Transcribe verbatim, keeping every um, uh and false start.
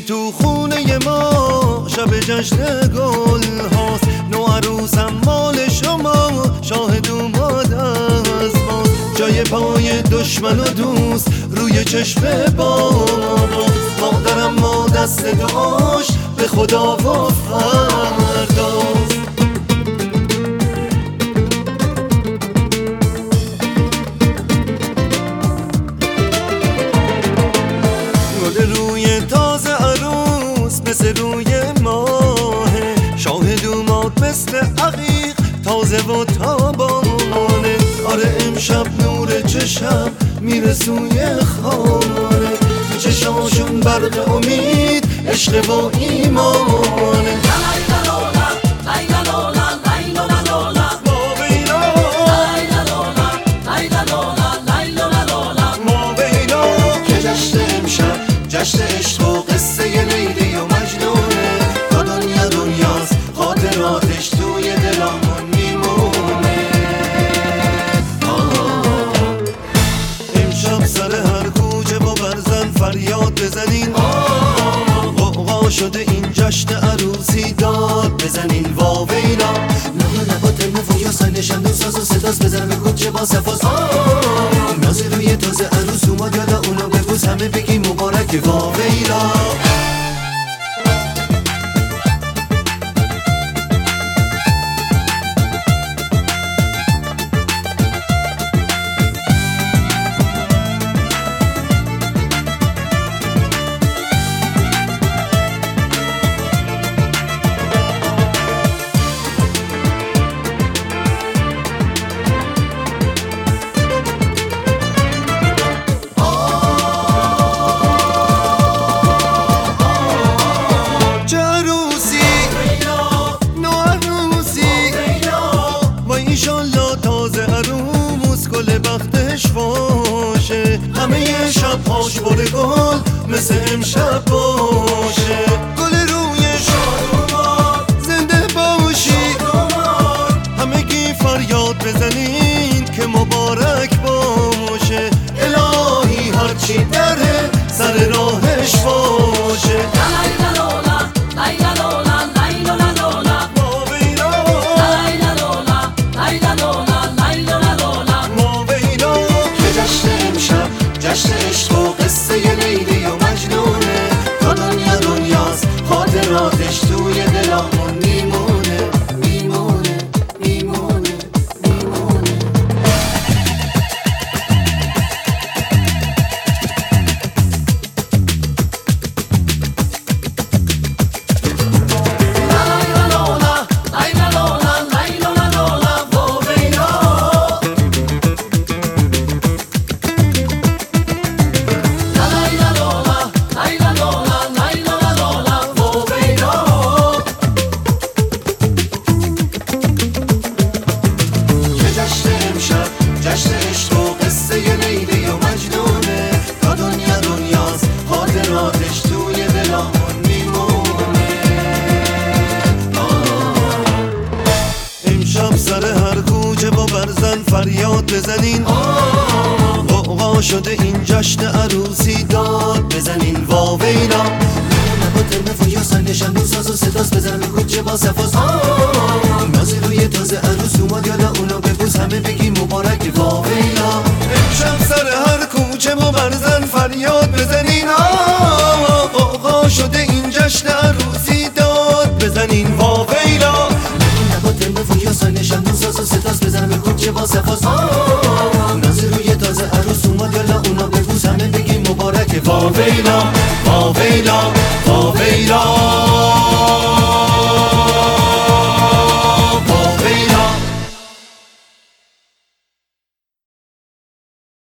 تو خونه ما شب جشن گل هاست، نو عروسم مال شما، شاهد اومد از ما. جای پای دشمن و دوست روی چشم بابا، مادرم ما دست دعاش به خدا و فرداست. گل روی تازه عروس مثل روی ماهه، شاهد اومد مثل عقیق تازه و تابانه. آره امشب نور چشم میره سوی خانه، چشاشون برق امید، عشق و ایمانه. جشن عشق و قصه لیلی و مجنونه، تا دنیا دنیاست خاطراتش توی دلامون میمونه. امشب سر هر کوچه با برزن فریاد بزنین، غوغا شده این جشن عروسی داد بزنین واویلا. لبا لبا ترمو و یا سنشند و ساز و صداس بزن به کوچه با صفاس. نازه روی تازه عروس اومد یالا اونو ببوس، همه بگی مبارک واویلا. همه شب پاش بره گل مثل امشب باشه. گل روی شادومان زنده باشی، همگی فریاد بزنین که مبارک باشه. الهی هرچی دره سر راهش باشه. جشن عشق و قصه لیلی و مجنونه، تا دنیا دنیاست خاطراتش توی دلامون میمونه میمونه میمونه میمونه. جشن عشق و قصه لیلی و مجنونه، تا دنیا دنیاست خاطراتش توی دلامون میمونه. امشب سر هر کوچه با برزن فریاد بزنین، غوغا شده این جشن عروسی داد بزنین واویلا. لبا ترمه و یا سنشند و ساز و صداس بزن به کوچه با صفاس. نازی روی تازه عروس اومد یالا اونو ببوس، همه بگی مبارک واویلا. امشب سر هر کوچه با برزن فریاد بزنین، غوغا شده این جشن عروسی داد بزنین واویلا. لبا ترمه و یا سنشند و ساز و صداس بزن به کوچه با صفاس. نازی روی تازه عروس اومد یالا اونو ببوس، همه بگی مبارک واویلا واویلا واویلا.